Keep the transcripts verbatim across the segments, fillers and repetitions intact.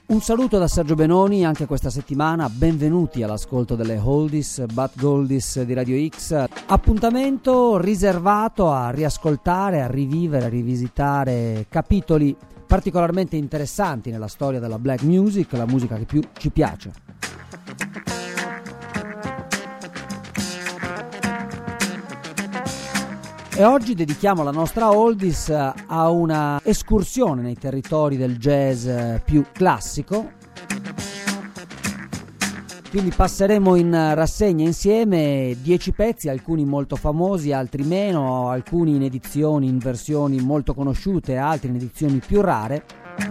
Un saluto da Sergio Benoni anche questa settimana, benvenuti all'ascolto delle Oldies but Goldies di Radio X, appuntamento riservato a riascoltare, a rivivere, a rivisitare capitoli particolarmente interessanti nella storia della black music, la musica che più ci piace. E oggi dedichiamo la nostra Oldies a una escursione nei territori del jazz più classico. Quindi passeremo in rassegna insieme dieci pezzi, alcuni molto famosi, altri meno, alcuni in edizioni, in versioni molto conosciute, altri in edizioni più rare,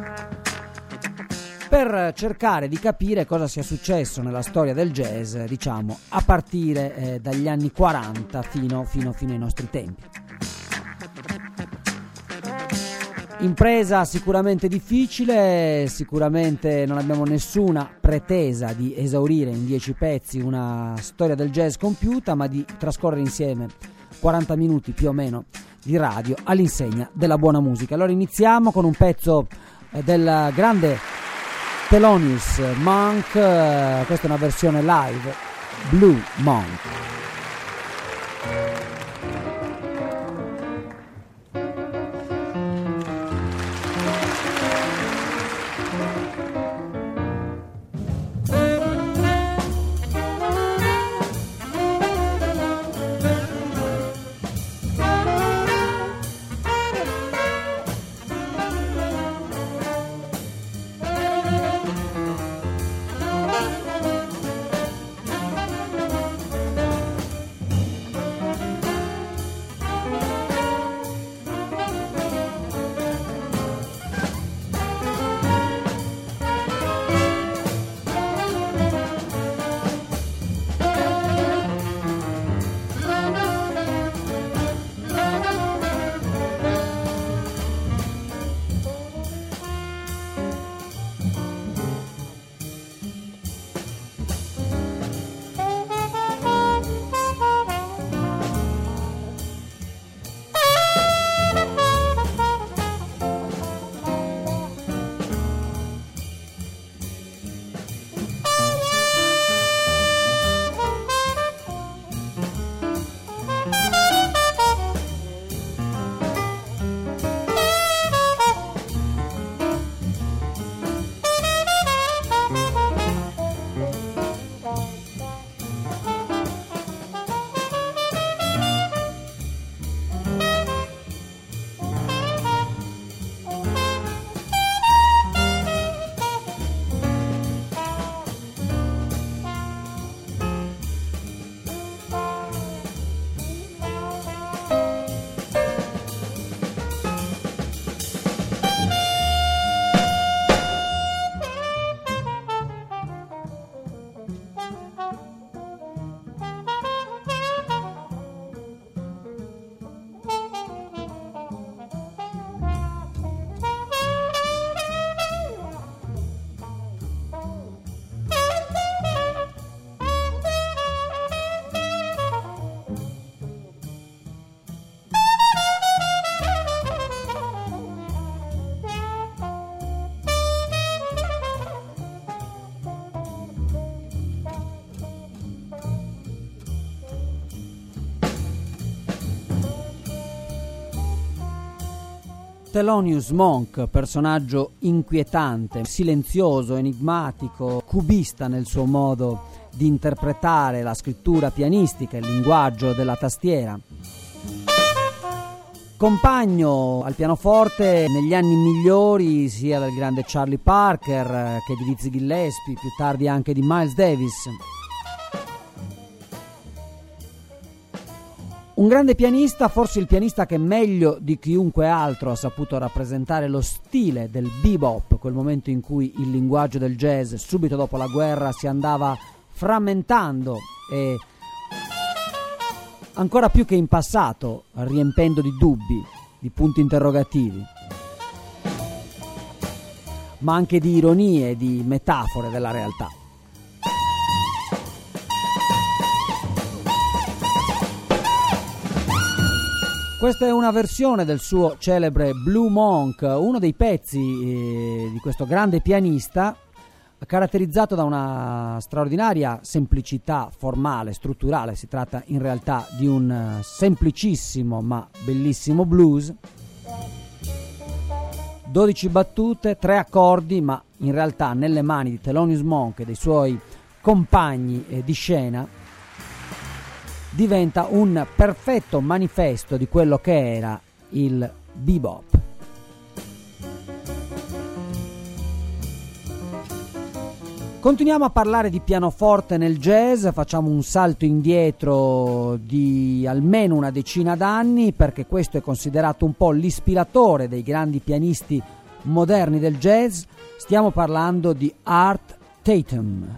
per cercare di capire cosa sia successo nella storia del jazz, diciamo, a partire eh, dagli anni quaranta fino, fino, fino ai nostri tempi. Impresa sicuramente difficile, sicuramente non abbiamo nessuna pretesa di esaurire in dieci pezzi una storia del jazz compiuta, ma di trascorrere insieme quaranta minuti più o meno di radio all'insegna della buona musica. Allora iniziamo con un pezzo eh, del grande Thelonious Monk, eh, questa è una versione live, Blue Monk. Thelonious Monk, personaggio inquietante, silenzioso, enigmatico, cubista nel suo modo di interpretare la scrittura pianistica, il linguaggio della tastiera. Compagno al pianoforte negli anni migliori sia del grande Charlie Parker che di Dizzy Gillespie, più tardi anche di Miles Davis. Un grande pianista, forse il pianista che meglio di chiunque altro ha saputo rappresentare lo stile del bebop, quel momento in cui il linguaggio del jazz subito dopo la guerra si andava frammentando e ancora più che in passato riempendo di dubbi, di punti interrogativi, ma anche di ironie, di metafore della realtà. Questa è una versione del suo celebre Blue Monk, uno dei pezzi eh, di questo grande pianista caratterizzato da una straordinaria semplicità formale, strutturale. Si tratta in realtà di un semplicissimo ma bellissimo blues. dodici battute, tre accordi, ma in realtà nelle mani di Thelonious Monk e dei suoi compagni di scena diventa un perfetto manifesto di quello che era il bebop. Continuiamo a parlare di pianoforte nel jazz, facciamo un salto indietro di almeno una decina d'anni, perché questo è considerato un po' l'ispiratore dei grandi pianisti moderni del jazz. Stiamo parlando di Art Tatum.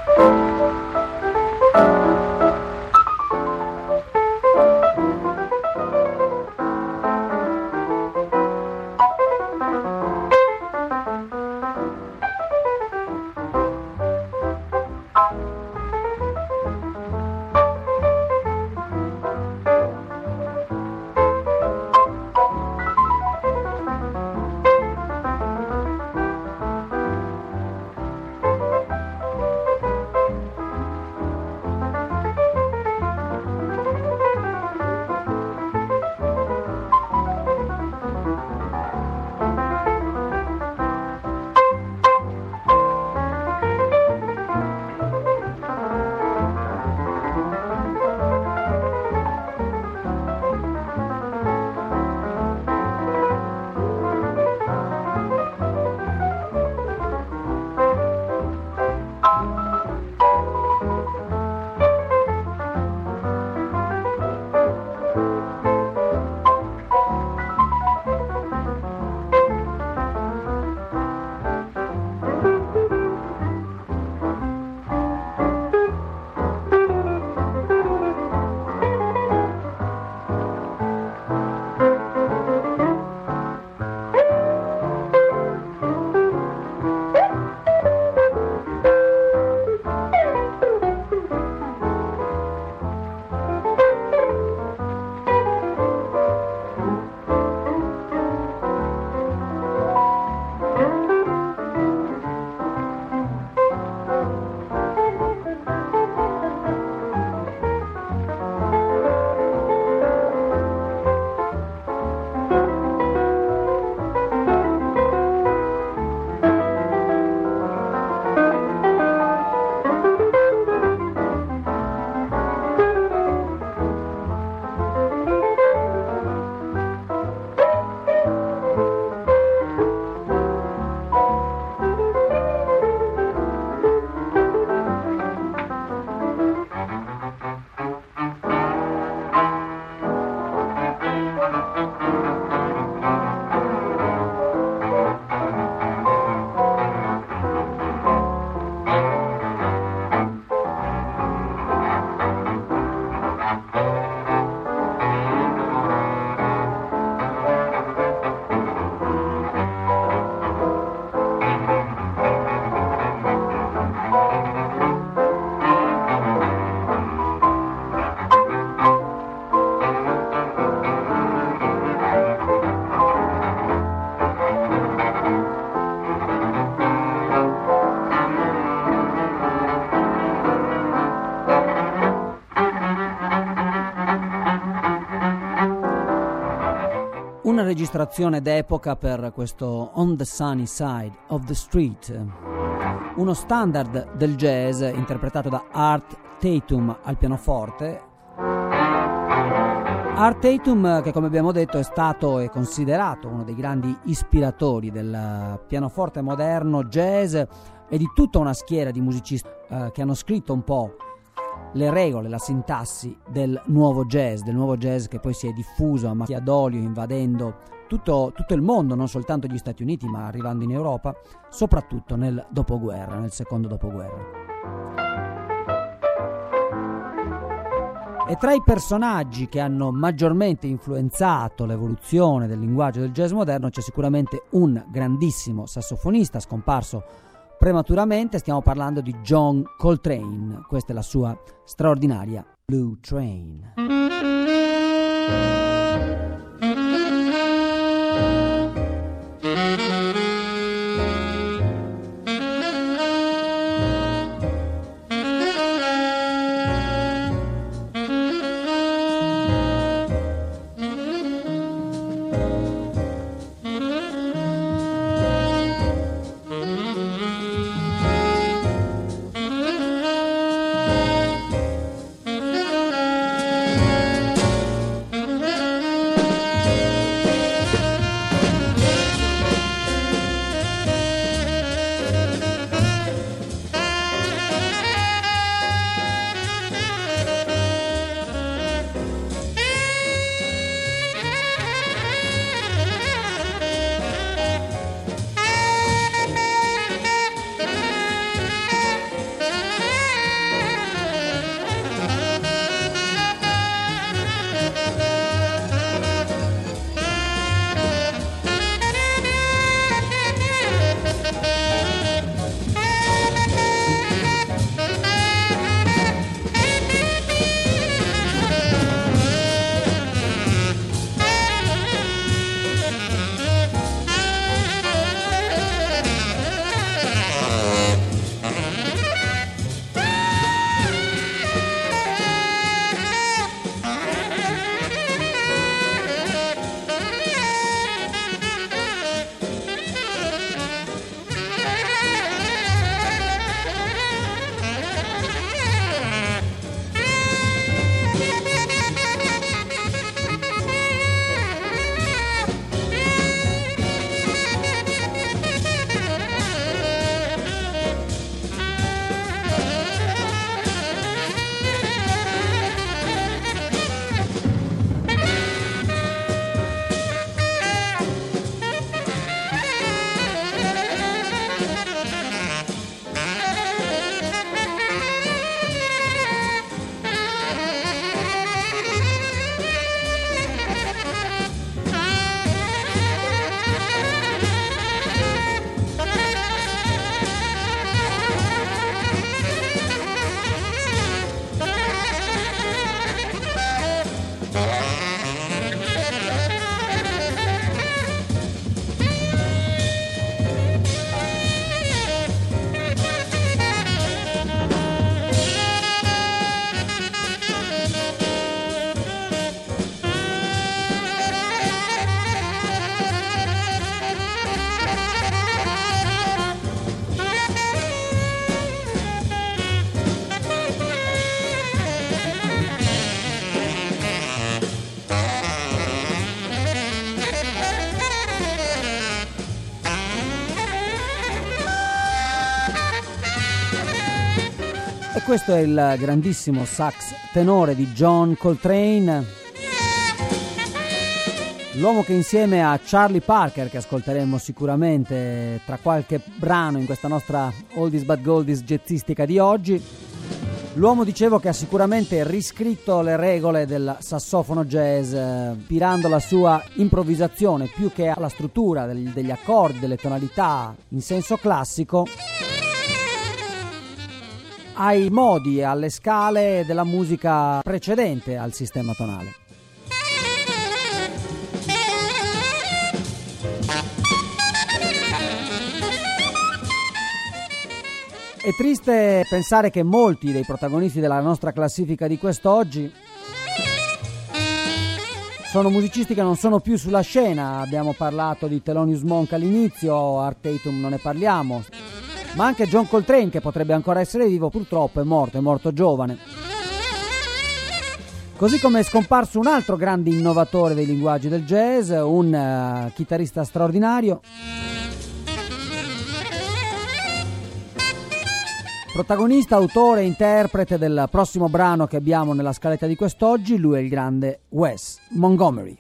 Una registrazione d'epoca per questo On the Sunny Side of the Street, uno standard del jazz interpretato da Art Tatum al pianoforte. Art Tatum, che come abbiamo detto è stato e considerato uno dei grandi ispiratori del pianoforte moderno, jazz e di tutta una schiera di musicisti eh, che hanno scritto un po' le regole, la sintassi del nuovo jazz, del nuovo jazz che poi si è diffuso a macchia d'olio, invadendo tutto, tutto il mondo, non soltanto gli Stati Uniti, ma arrivando in Europa, soprattutto nel dopoguerra, nel secondo dopoguerra. E tra i personaggi che hanno maggiormente influenzato l'evoluzione del linguaggio del jazz moderno c'è sicuramente un grandissimo sassofonista scomparso prematuramente. Stiamo parlando di John Coltrane. Questa è la sua straordinaria Blue Train. questo è il grandissimo sax tenore di John Coltrane, l'uomo che insieme a Charlie Parker, che ascolteremo sicuramente tra qualche brano in questa nostra oldies but goldies jazzistica di oggi, l'uomo, dicevo, che ha sicuramente riscritto le regole del sassofono jazz, eh, ispirando la sua improvvisazione più che alla struttura degli, degli accordi, delle tonalità in senso classico, ai modi e alle scale della musica precedente al sistema tonale. È triste pensare che molti dei protagonisti della nostra classifica di quest'oggi sono musicisti che non sono più sulla scena. Abbiamo parlato di Thelonious Monk all'inizio, Art Tatum non ne parliamo, ma anche John Coltrane, che potrebbe ancora essere vivo, purtroppo è morto, è morto giovane. Così come è scomparso un altro grande innovatore dei linguaggi del jazz, un uh, chitarrista straordinario, protagonista, autore e interprete del prossimo brano che abbiamo nella scaletta di quest'oggi. Lui è il grande Wes Montgomery.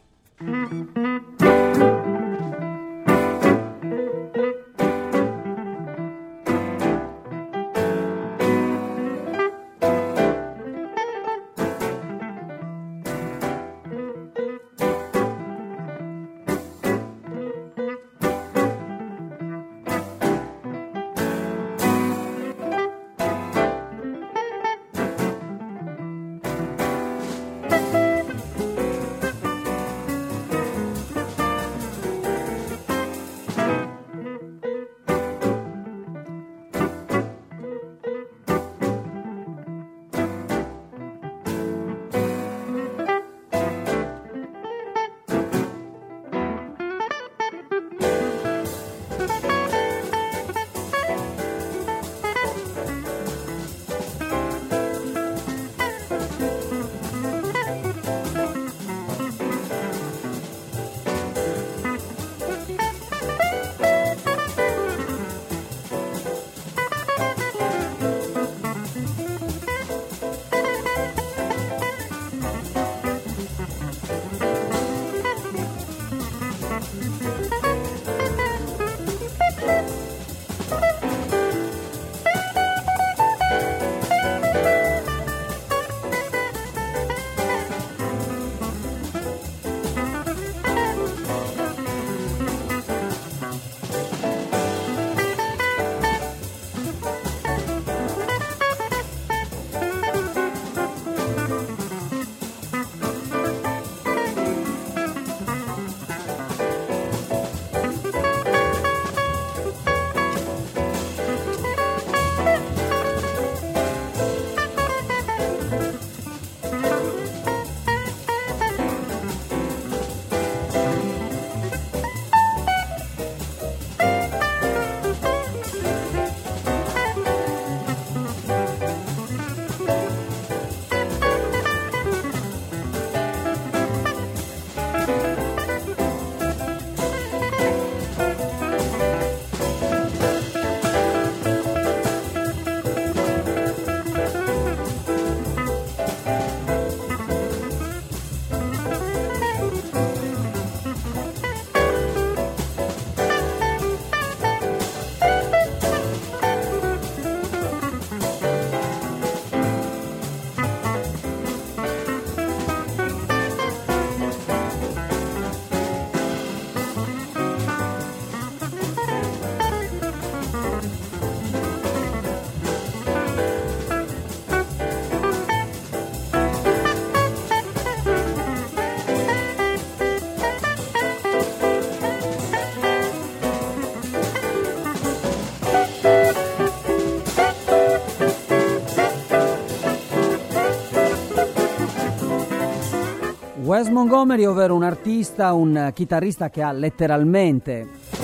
Wes Montgomery, ovvero un artista, un chitarrista che ha letteralmente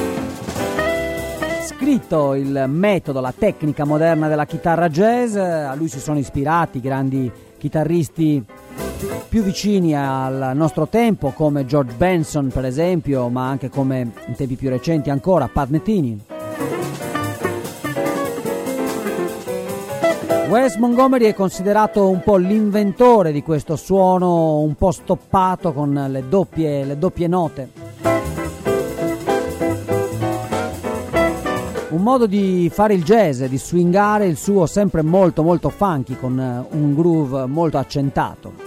scritto il metodo, la tecnica moderna della chitarra jazz. A lui si sono ispirati grandi chitarristi più vicini al nostro tempo, come George Benson per esempio, ma anche, come in tempi più recenti ancora, Pat Metheny. Wes Montgomery è considerato un po' l'inventore di questo suono un po' stoppato con le doppie, le doppie note. Un modo di fare il jazz, di swingare il suo sempre molto molto funky con un groove molto accentato.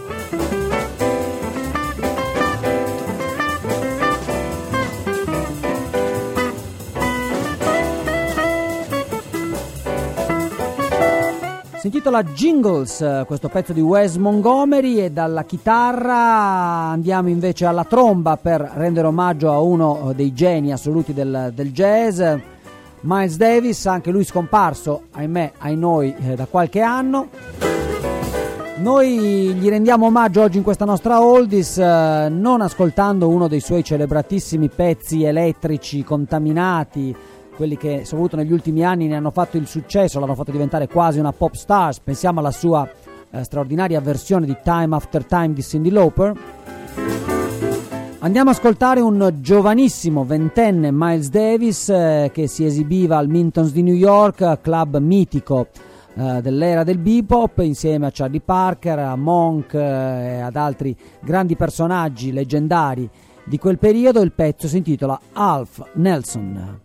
Si intitola Jingles, questo pezzo di Wes Montgomery, e dalla chitarra andiamo invece alla tromba per rendere omaggio a uno dei geni assoluti del, del jazz, Miles Davis, anche lui scomparso, ahimè, ai noi, eh, da qualche anno. Noi gli rendiamo omaggio oggi in questa nostra oldies, eh, non ascoltando uno dei suoi celebratissimi pezzi elettrici contaminati, quelli che soprattutto negli ultimi anni ne hanno fatto il successo, l'hanno fatto diventare quasi una pop star. Pensiamo alla sua eh, straordinaria versione di Time After Time di Cyndi Lauper. Andiamo ad ascoltare un giovanissimo ventenne Miles Davis eh, che si esibiva al Minton's di New York, club mitico eh, dell'era del bebop, insieme a Charlie Parker, a Monk eh, e ad altri grandi personaggi leggendari di quel periodo. Il pezzo si intitola Alf Nelson.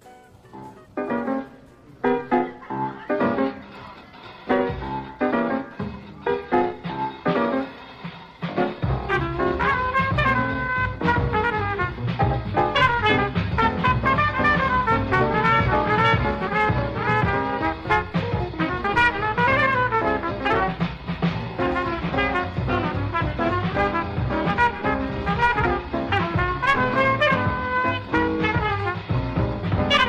Yeah.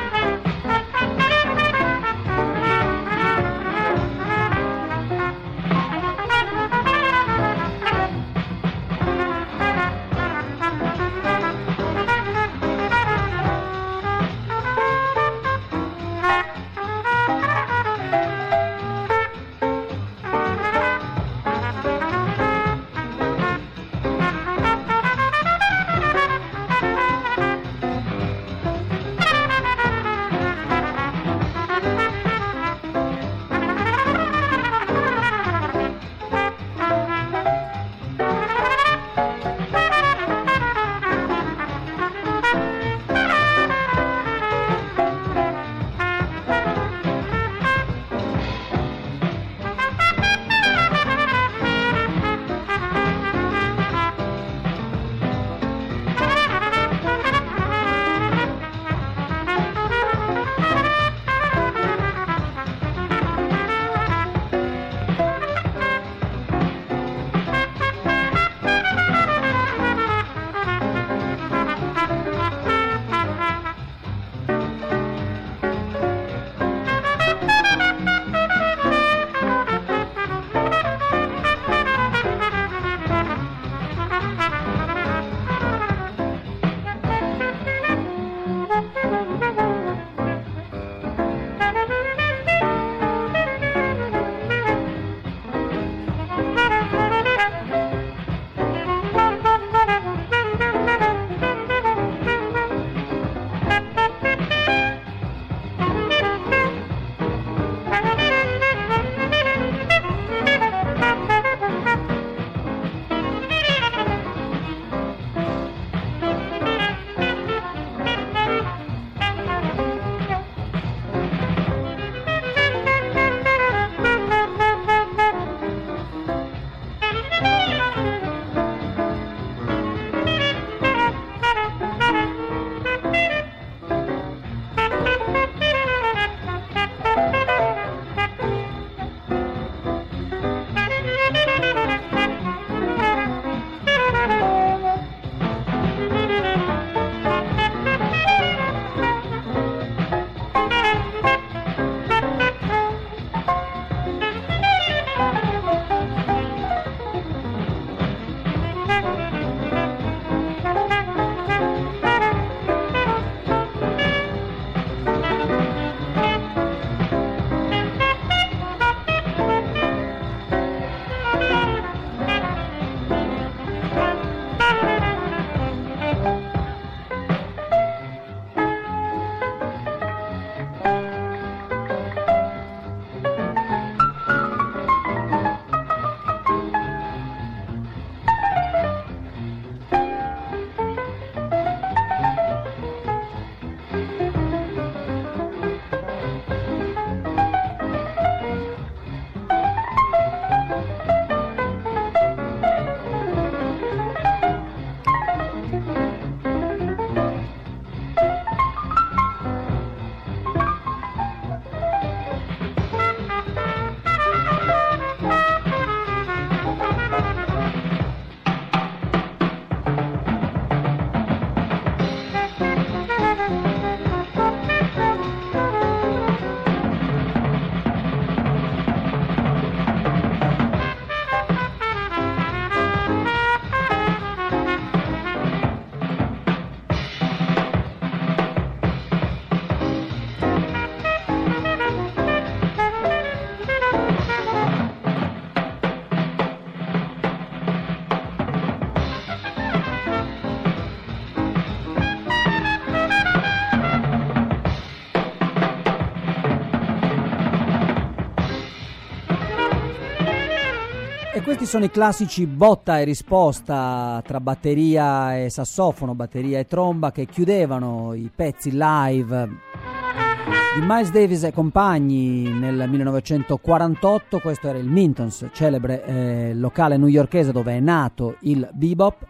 Questi sono i classici botta e risposta tra batteria e sassofono, batteria e tromba, che chiudevano i pezzi live di Miles Davis e compagni nel millenovecentoquarantotto. Questo era il Minton's, celebre eh, locale newyorkese dove è nato il bebop.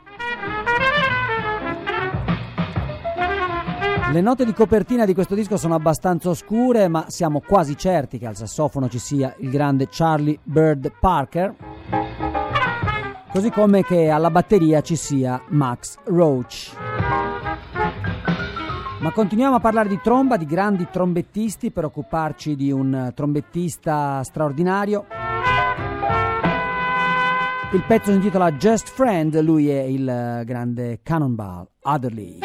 Le note di copertina di questo disco sono abbastanza oscure, ma siamo quasi certi che al sassofono ci sia il grande Charlie Bird Parker, così come che alla batteria ci sia Max Roach. Ma continuiamo a parlare di tromba, di grandi trombettisti, per occuparci di un trombettista straordinario. Il pezzo si intitola Just Friend, lui è il grande Cannonball Adderley.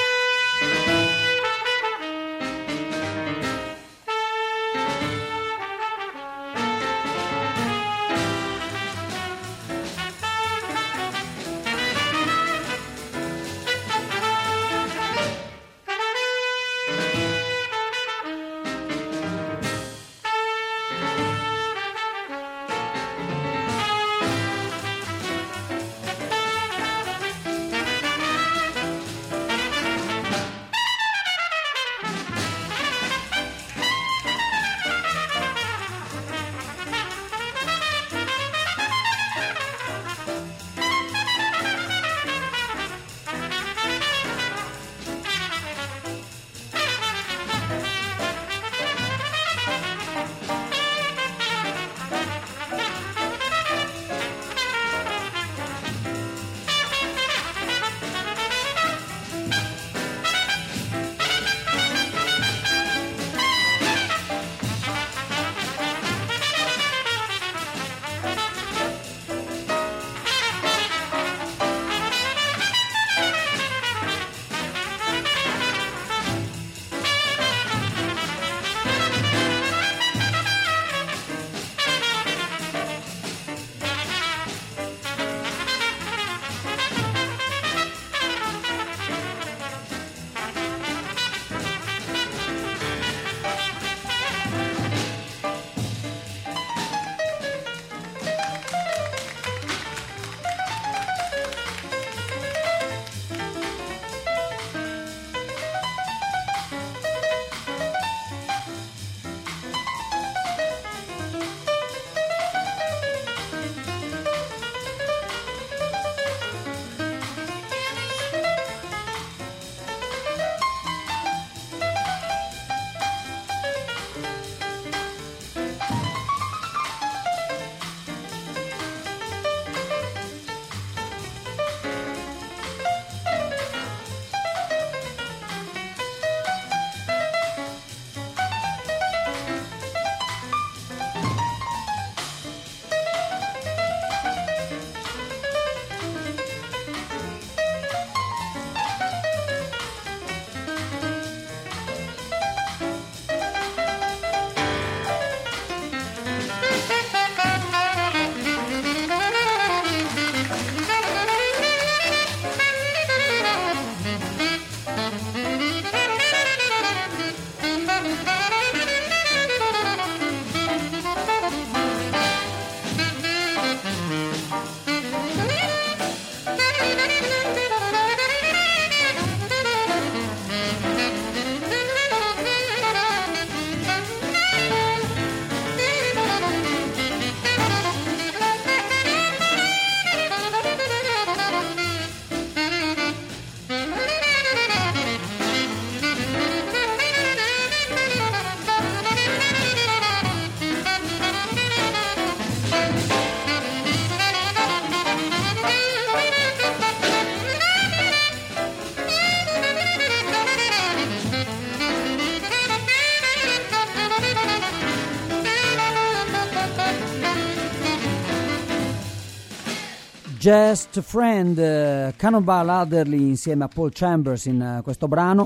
Just Friend, uh, Cannonball Adderley insieme a Paul Chambers in uh, questo brano.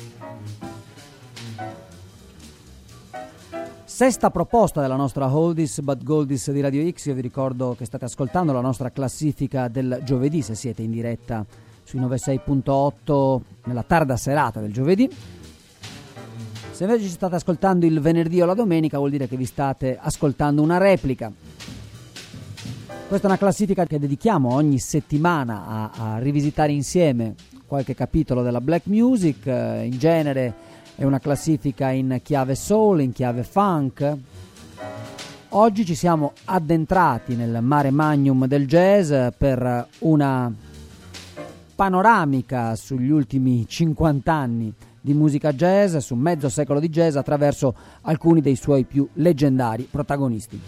Sesta proposta della nostra Oldies but Goldies di Radio X. Io vi ricordo che state ascoltando la nostra classifica del giovedì, se siete in diretta sui novantasei punto otto nella tarda serata del giovedì. Se invece ci state ascoltando il venerdì o la domenica, vuol dire che vi state ascoltando una replica. Questa è una classifica che dedichiamo ogni settimana a, a rivisitare insieme qualche capitolo della black music. In genere è una classifica in chiave soul, in chiave funk. Oggi ci siamo addentrati nel mare magnum del jazz per una panoramica sugli ultimi cinquanta anni di musica jazz, su mezzo secolo di jazz, attraverso alcuni dei suoi più leggendari protagonisti.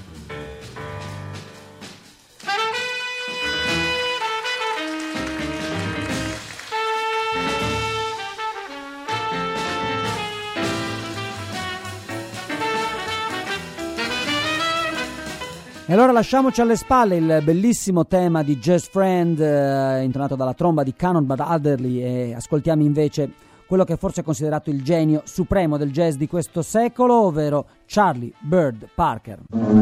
E allora lasciamoci alle spalle il bellissimo tema di Jazz Friend eh, intonato dalla tromba di Canon Bud Adderley e ascoltiamo invece quello che forse è considerato il genio supremo del jazz di questo secolo, ovvero Charlie Bird Parker.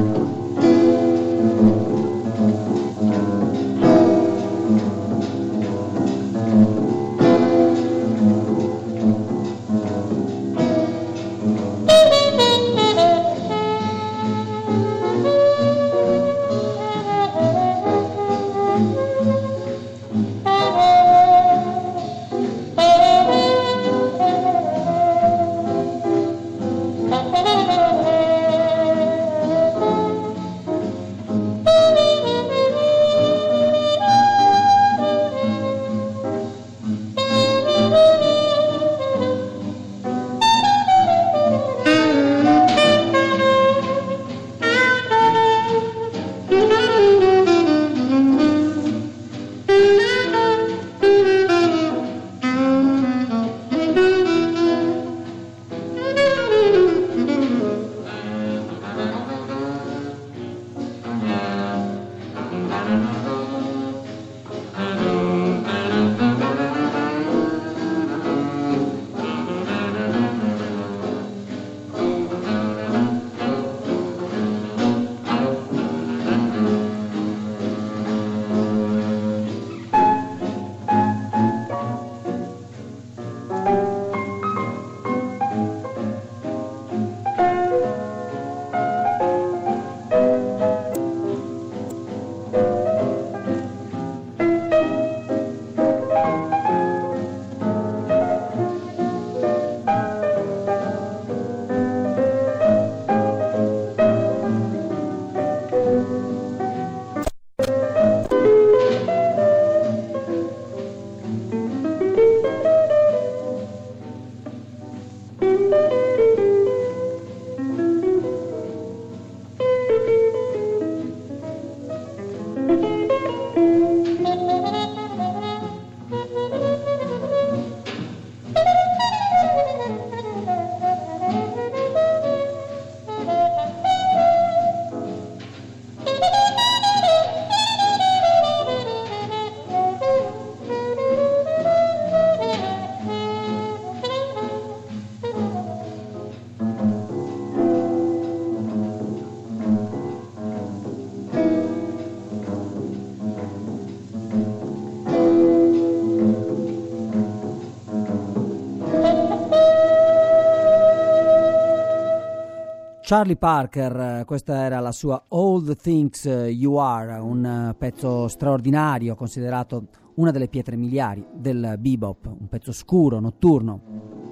Charlie Parker, questa era la sua All the Things You Are, un pezzo straordinario, considerato una delle pietre miliari del bebop, un pezzo scuro, notturno,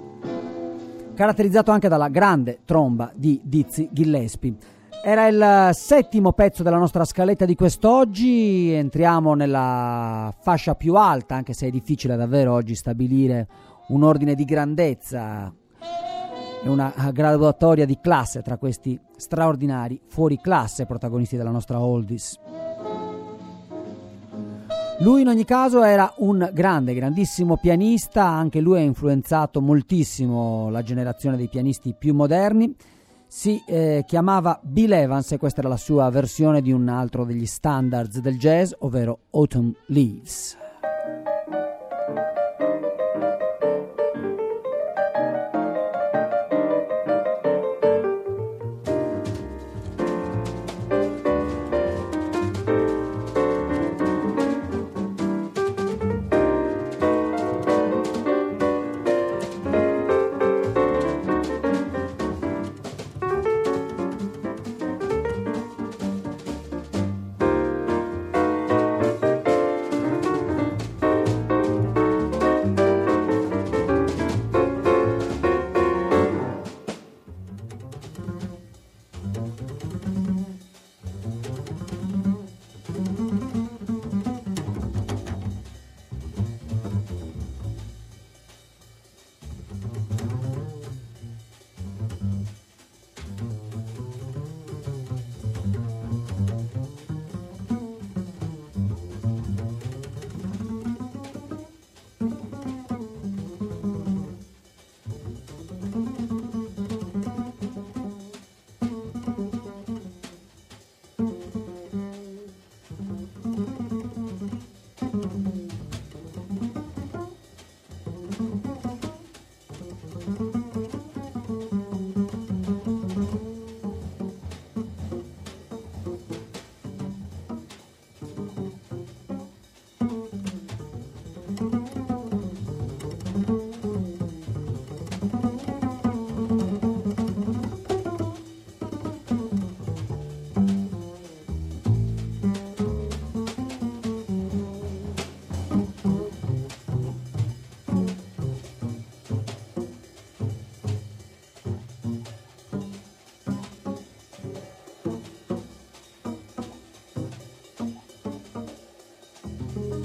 caratterizzato anche dalla grande tromba di Dizzy Gillespie. Era il settimo pezzo della nostra scaletta di quest'oggi, entriamo nella fascia più alta, anche se è difficile davvero oggi stabilire un ordine di grandezza e una graduatoria di classe tra questi straordinari fuori classe protagonisti della nostra oldies. Lui in ogni caso era un grande, grandissimo pianista, anche lui ha influenzato moltissimo la generazione dei pianisti più moderni. Si eh, chiamava Bill Evans e questa era la sua versione di un altro degli standards del jazz, ovvero Autumn Leaves.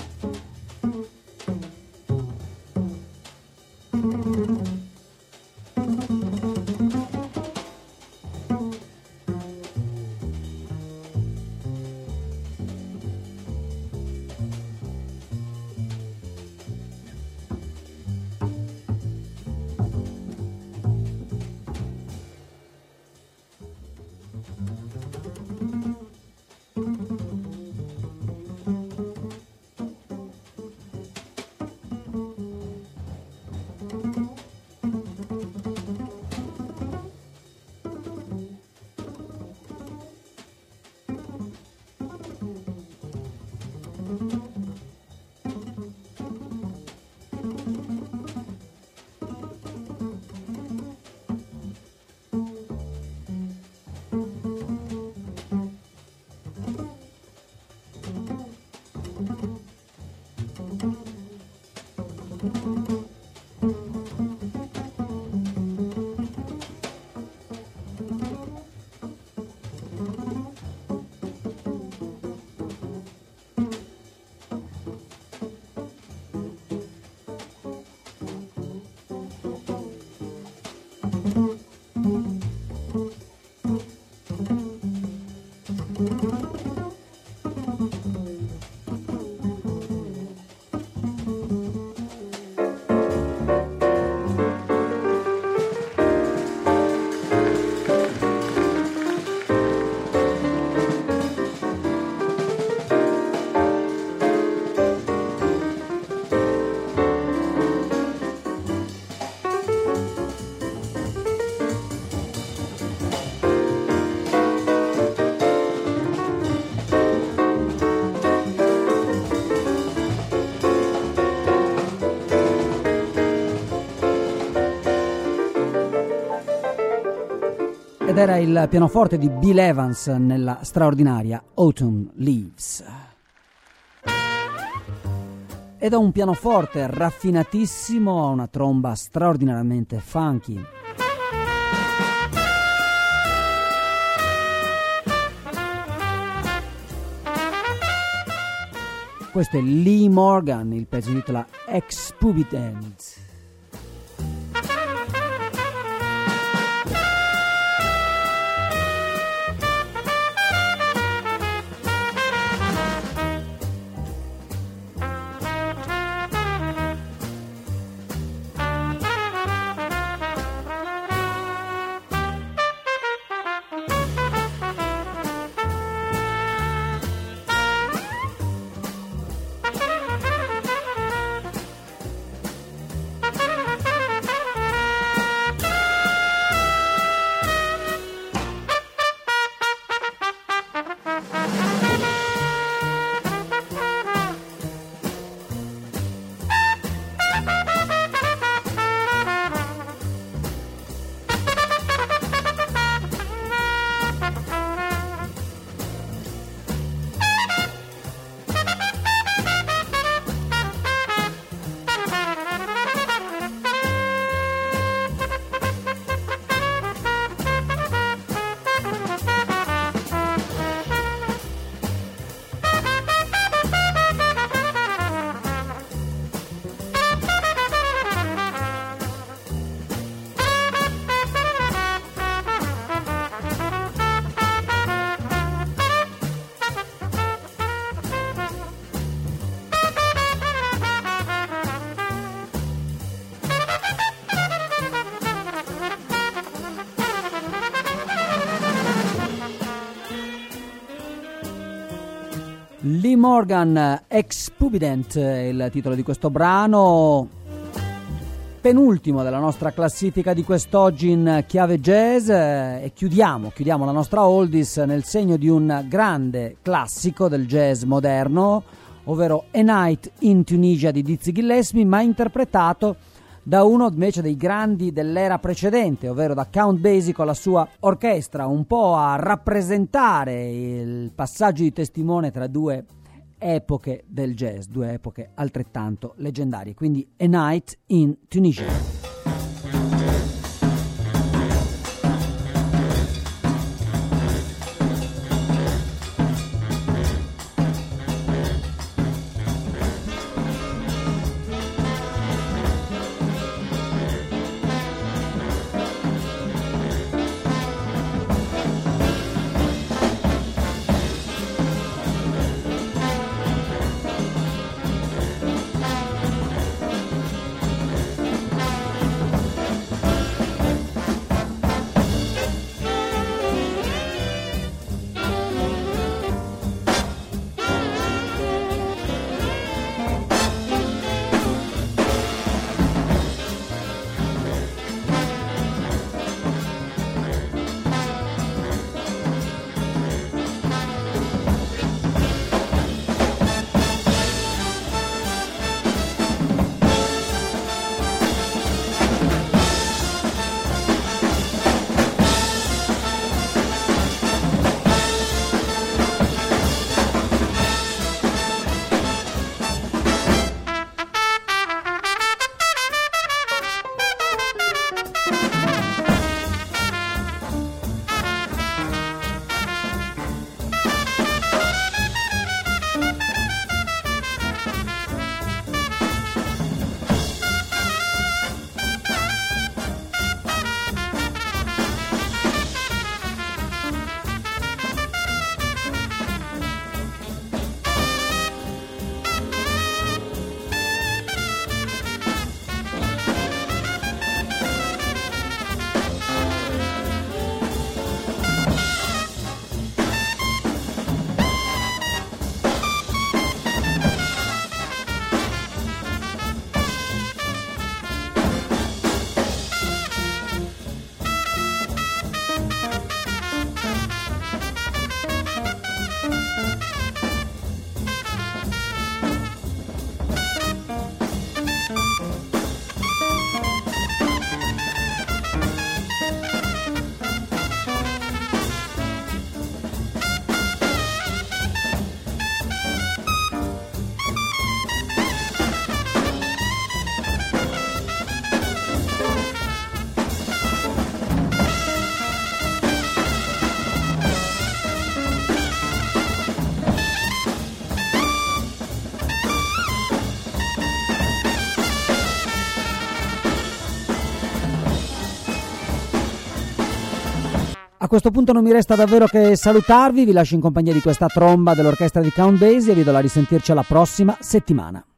Ed era il pianoforte di Bill Evans nella straordinaria Autumn Leaves. Ed ha un pianoforte raffinatissimo, una tromba straordinariamente funky. Questo è Lee Morgan, il pezzo si intitola Expubident. Lee Morgan, Expubident è il titolo di questo brano, penultimo della nostra classifica di quest'oggi in chiave jazz, e chiudiamo, chiudiamo la nostra oldies nel segno di un grande classico del jazz moderno, ovvero A Night in Tunisia di Dizzy Gillespie, ma interpretato da uno invece dei grandi dell'era precedente, ovvero da Count Basie con la sua orchestra, un po' a rappresentare il passaggio di testimone tra due epoche del jazz, due epoche altrettanto leggendarie. Quindi A Night in Tunisia. A questo punto non mi resta davvero che salutarvi, vi lascio in compagnia di questa tromba dell'orchestra di Count Basie e vi do la risentirci alla prossima settimana.